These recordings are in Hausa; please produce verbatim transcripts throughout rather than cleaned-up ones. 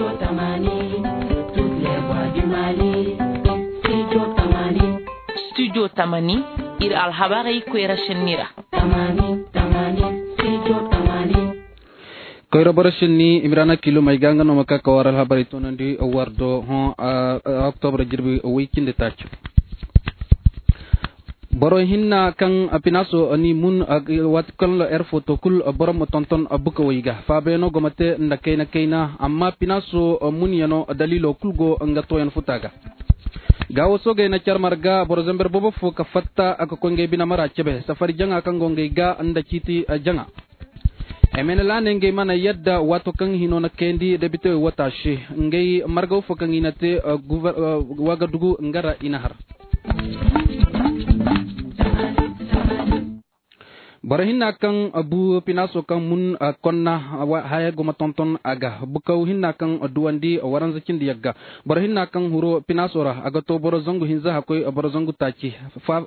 Tamani, toutes les voix du Mali. Studio Tamani. Studio Tamani, ir alhabari kwera shenira. Tamani, Tamani, Studio Tamani. Koyra barashinni Imrana kilo may ganga no makaka waral habari tonandi wardo hon October jirbi weekend touch. Boro hinna kan apinaso ani mun wat kan air photo kul boro motonton abuka wiga fabeno gomate ndakaina kaina amma pinaso mun yano dalilo kulgo ngato yan futaga gawo soge na charmarga boro zamber bobo fo ka fatta akakonge bina mara chebe safari janga kan gonge ga anda chiti janga emenela nenge mana yadda wato kan hino na kendi debite watashi ngey margo fo kan inate wagadugu ngara inahar Barahinna kan abu pinaso kan mun konna haya goma tonton aga bukau hinna kan duwandi waran zakin diyaga barahinna kan huro pinaso ra aga to boro zangu hinza hakoi boro zangu tachi fa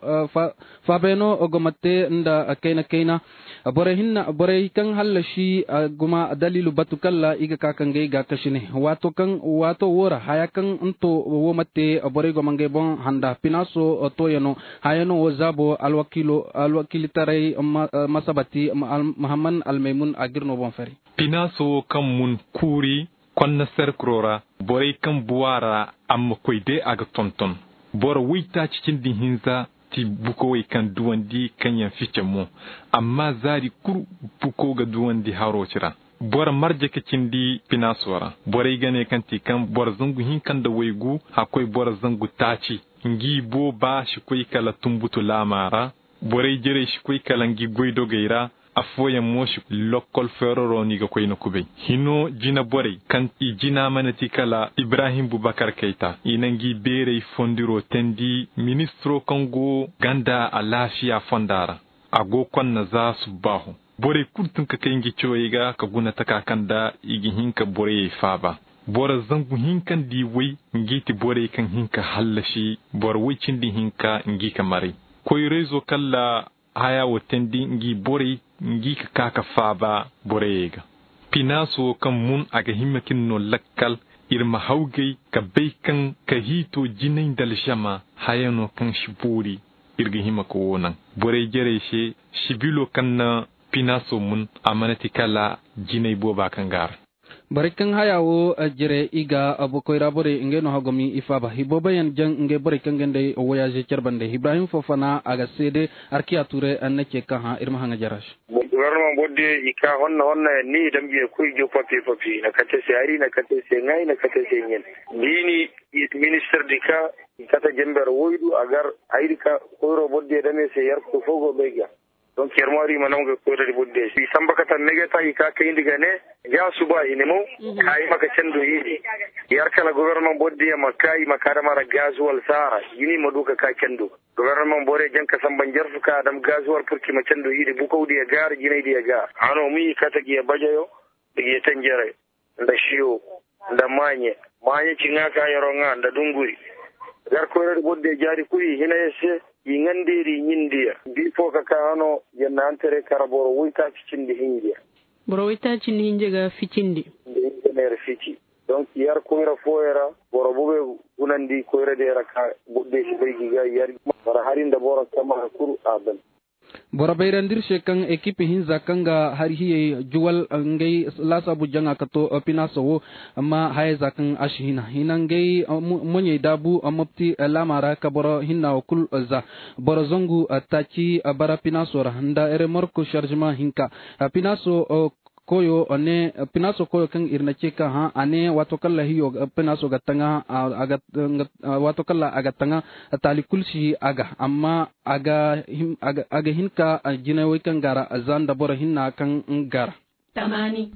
fa beno ogomate nda kaina kaina barahinna barai kan halashi goma dalilu batukalla iga kakan gai ga kashine wato kan wato wora haya kan unto womate barai gomange bon handa pinaso to yano hayano wazabo alwakilo alwakilitarai masabati Muhammad Al-Maimun agirno bon fari pinaso kan mun kuri konna serkrora boray kan buwara am koyde aga tonton bor wita cikin din hinza ti buko kan duwandi kan yan fice mu amma zari kur buko ga duwandi haro cira bor marje ke cindi pinasora boray gane kan ti kan bor zungu hin kan da waygu akoy bor zungu taci ngi bo ba shi koy kala tumbutu lamara boray jere shi koy kalangi goydo geira afoya moshi lokol feroro ni ga koy no kubay hino jina boray kan i jina manati kala Ibrahim Boubacar Keita inangi bere fondiro tendi ministro Kongo ganda alafia fondara ago konna za subahu boray kurtun ka kengi choyiga ka guna takakanda igi hinka boray faba bora zangu hinkan di wai ngiti boray kan hinka hallashi bor wicin di hinka ngika mari koy rezo kala haya wotendi ngi bore ngi kaka faba borega pinaso kan mun aga himmakin no lakkal irma hawgay ka baykan ka hito jinain dal shama hayano kan shiburi irga himako wonan bore jere she shibilo kan pinaso mun amanati kala jinai boba kan gar barikan hayawo jere iga abu koyra bore inge no hagomi ifaba hiboba yan jang inge barikan gende o voyage cerbande Ibrahim Fofana aga sede arkiature annake ka ha irma hanga jarash gouvernement bodde ika honna honna ni dambiye koy jo papi papi na kate se ari na kate se ngai na kate se nyen dini ministre dika kata jember woydu agar ayrika koyro bodde dame se yar ko fogo bega donc yermari manam ga koyro di bodde si samba kata negata ika kayndi gane ya suba inemo kai maka cendo yidi yar kala gouvernement bodde ma kai makara mara gazuwal sara yini maduka ka cendo gouvernement bore janka samban jarfuka adam gazuwal purki ma cendo yidi buko di gar yini di gar ano mi kata gi bajayo di tanjere nda shiyo nda manye manye cinga ka yoronga nda dunguri gar koyro bodde jari kuri hina yesse yingandiri nyindia bifo ka kano yenna antere karaboro wuita cindi hindia boro wuita cindi hindia ga ficindi ndere fici donc yar koyra foyra boro bobe unandi koyra de raka bodde ci baygi ga yar bara harinda boro kama kuru adan bora bayrandir shekan ekipe hinza kanga har hiye juwal ngay lasa bu janga kato pinaso amma hay zakan ashina hinangay monye dabu amopti lamara ka boro hinna kul za boro zongu tachi bara pinaso nda ere morko chargement hinka pinaso koyo ane pinaso koyo kan irna cheka ha ane watokalla hiyo pinaso gatanga aga wato kala aga tanga tali kulsi aga amma aga him, aga, aga hinka jinawi kan gara zanda bora hinna kan gara tamani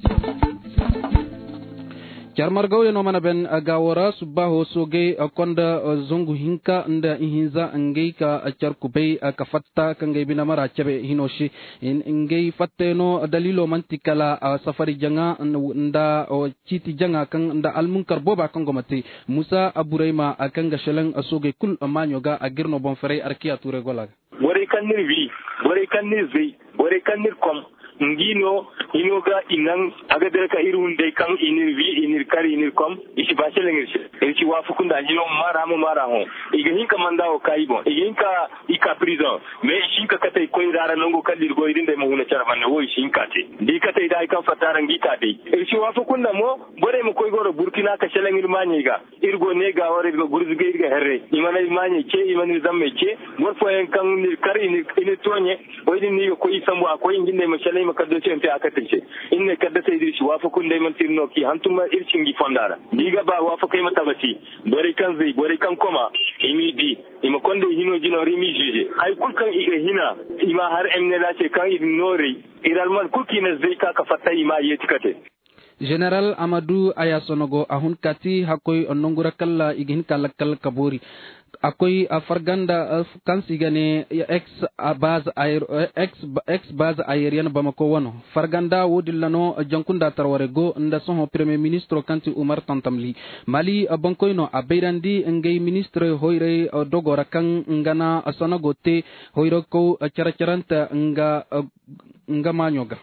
Jarmar gawe no mana ben agawara subaho soge konda zongu hinka nda hinza ngei ka charkubei ka fatta kan ngai bina mara chabe hinoshi ngei fatte no dalilo mantikala safari janga nda chiti janga kan nda almunkar boba kan gomati Musa Aburaima kan gashalan soge kul amanyo ga agirno bon fere arkiya ture golaga bore kan ni vi bore kan ni zi bore kan ni kom ngino inoga inan aga derka irun de kan inir vi inir kari ni kom ishi ba se lengirse ishi wa fukunda jino mara mo mara ho iga hinka mandao kai bon iga hinka ika prison me ishi ka kata ko irara nongo kadir go irinde mo huna chara manne wo ishi hinka te di kata ida kan fatara ngita de ishi wa fukunda mo bore mo koy goro burkina ka selengir manyiga irgo ne ga wore go gurzuge irga herre imana imanye ke imani zamme ke mor fo en kan ni kari ni ni tonye o idin ni ko isambu akoy nginde mo selay makaddo ce ente akatince inne kadda sai dirshi wa fukunda man tirno ki hantuma ircin gi fondara diga ba wa fa kai mata bati bore kan zai bore kan koma imi di ima konde hino jino rimi jije ay kulkan iga hina ima har emne la ce kan idin nori iralman kulki na zai ka ka fatta ima yetikate General Amadou Ayasonogo ahun kati hakoy onongura kala igin kala kala kabori akoy farganda kansigane ex base air ex ex base aérienne Bamako wono farganda wodillano jankunda tarware go nda son premier ministre kanti Umar Tantamli Mali bankoyno abeirandi ngey ministre hoyre dogora kan ngana sonogote hoyro ko characharanta nga nga manyoga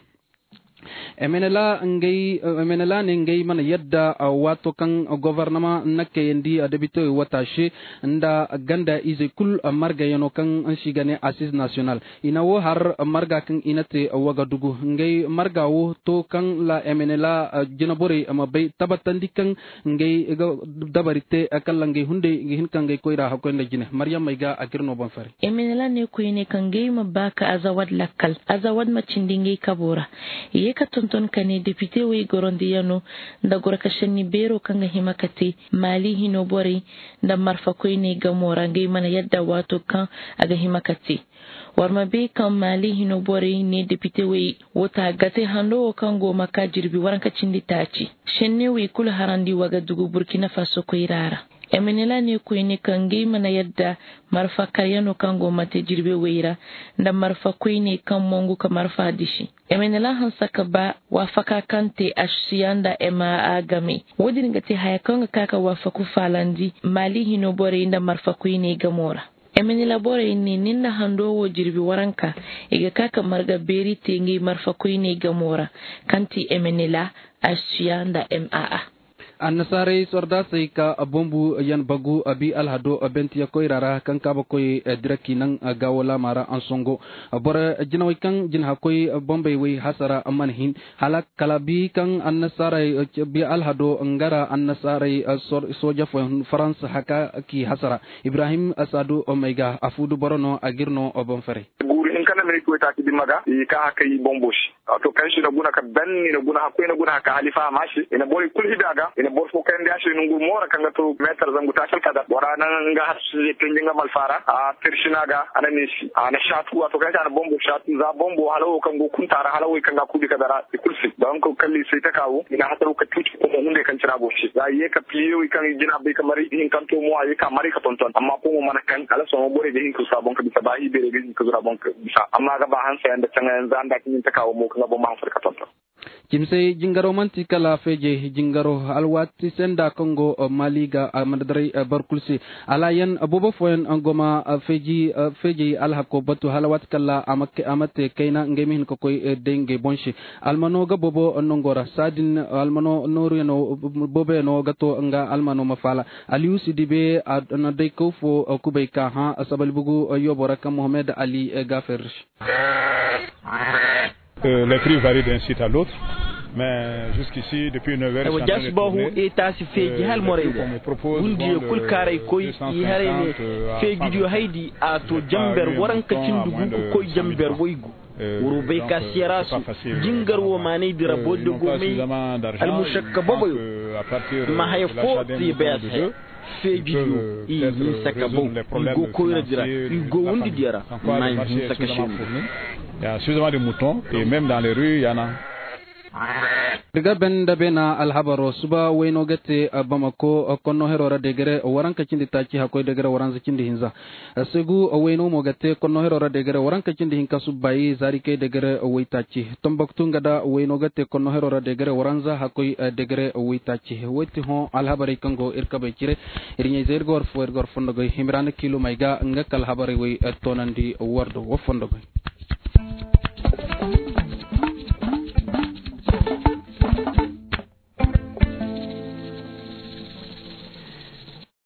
emenela ngay emenela ne ngay man yadda wato kan gouvernement nakke yendi debito watashi nda ganda ize kul marga yano kan shigane assise national ina wo har marga kan inate wagadugu ngay marga wo to kan la emenela jinabore ama bay tabatandi kan ngay dabarite akalla ngay hunde hin kan ngay koira ha ko nda jine maryam mayga akirno bon fare emenela ne ko ine kan ngay mabaka azawad lakkal azawad macindi ngay kabora ka tonton kane député way gorondiyano nda gora kashanni bero kanga himakati mali hino bori nda marfa koyne gamora ngay mana yadda wato kan aga himakati warma be kan mali hino bori ne député way wota gate hando kan go maka jirbi waranka cindi taci shenne way kul harandi waga dugu Burkina Faso koyrara emenela ne koyne kange mana yadda marfa karyano kango mate jirbe weira nda marfa koyne kan mongu ka marfa dishi emenela hansaka ba wafaka kante ashiyanda ema agame wodin ngate haya kanga kaka wafaku falandi mali hino bore nda marfa koyne gamora emenela bore ni ninna hando wo jirbi waranka iga kaka marga beri tengi marfa koyne gamora kanti emenela ashiyanda ema annasare sorda sai ka bombu yan bagu abi alhado benti ya koirara kan ka ba koy diraki nan gawola mara ansongo bora jinawi kan jin ha koy bombay wi hasara amanhin halak kalabi kan annasare bi alhado ngara annasare soja fo france haka ki hasara Ibrahim Asadu Omega afudu borono agirno obon fere guri en kana meri ko ta ki dimaga e ka haka yi bomboshi to kan shi na guna ka banni na guna ha koy na guna ka halifa mashi ina bori kulhidaga ina bor fo kan da shi nungu mora kan to metar zangu ta shalka da wara nan nga har su je tinga malfara a tirshinaga anani shi ana shatu wato kan ana bombo shatu za bombo halawo kan go kuntara halawo kan ga kudi kadara kulsi dan ko kalli sai ta kawo ina hataru ka tuci ko hunde kan cira boshi za yi ka pliyo kan jina bai kamar in kan to mu ayi ka mari ka tonton amma ko mu mana kan kala so bore da hin ku sabon ka bisa ba hi bere gin ku zura bon ka bisa amma ga ba han sai anda can yanzu anda kin ta kawo mu kan ba ma farka tonton kimse jingaro manti kala feje jingaro alwati senda Kongo maliga amadare barkulsi alayan abobo foyen angoma feji feji alhako batu halawat kala amake amate kaina ngemin ko koy denge bonshi almano ga bobo nongora sadin almano noru no bobe no gato nga almano mafala aliou sidibe adna de ko fo kubayka ha asabal bugu yobora kam Mohamed Ali Gafer. Euh, les prix varient d'un site à l'autre, mais jusqu'ici, depuis neuf heures, je suis en train de se faire hal morayda wundi kul karay koy i harene fe gidio haydi a to jamber waranka cindugu ko koy jamber boygu wuro be ka siyarasu jingar wo mane dira bodde go me al mushakka boboyo ma hay fo ti be fe gidio i ni saka bo go koy dira go wundi dira ma ni saka shi il y a suffisamment de moutons et même dans les rues il y en a. Diga ben da bena alhabaro suba wayno gete Bamako konno herora degere waranka cindi taci hakoy degere waranza cindi hinza segu wayno mo gete konno herora degere waranka cindi hinka subai zarike degere waytaci Tombouctou ngada wayno gete konno herora degere waranza hakoy degere waytaci wati ho alhabari kango irkabe cire irnye zergor fuergor fondogoy himrane kilo mayga ngakal habari way tonandi wardo wo fondogoy